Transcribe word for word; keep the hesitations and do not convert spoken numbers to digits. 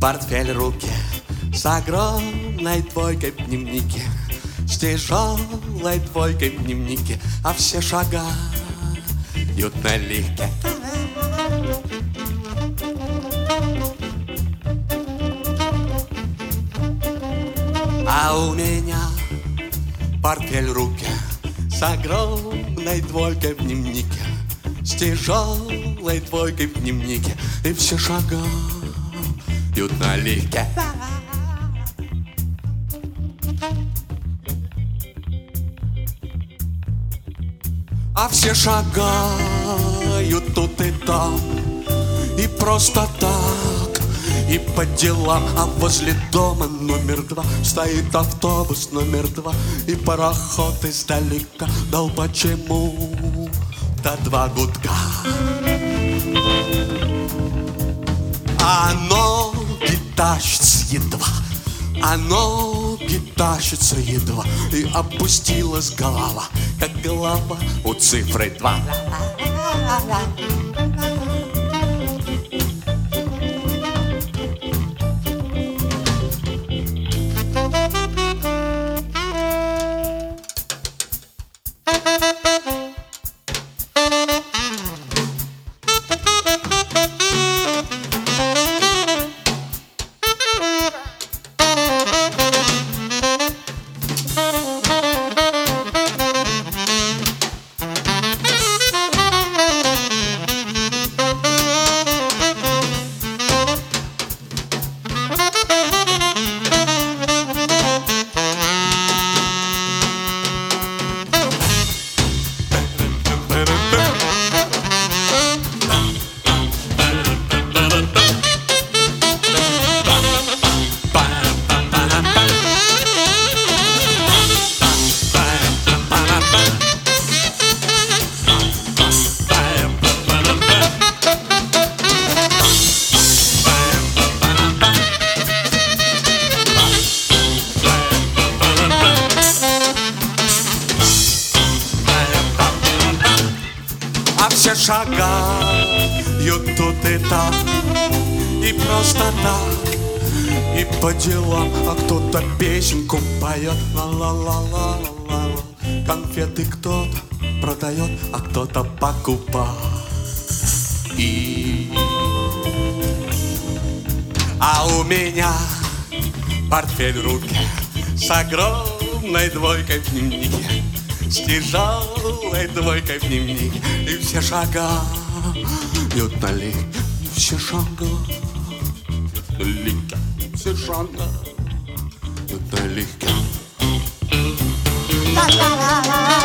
Портфель в руке с огромной двойкой в дневнике, с тяжелой двойкой в дневнике, а все шагают налегке. А у меня портфель в руке с огромной двойкой в дневнике, с тяжелой двойкой в дневнике, и все шагают налегке. А все шагают тут и там, и просто так, и по делам. А возле дома номер два стоит автобус номер два, и пароход издалека дал почему-то два гудка. А ноги тащатся едва, а ноги тащатся едва, и опустилась голова, как голова у цифры два. А все шагают тут и там, и просто так, и по делам. А кто-то песенку поет, ла-ла-ла-ла-ла-ла. Конфеты кто-то продает, а кто-то покупает. И... А у меня портфель в руке с огромной двойкой в дневнике, с тяжелой двойкой в дневнике, и все шагают налегке, все шагают налегке, все шагают налегке.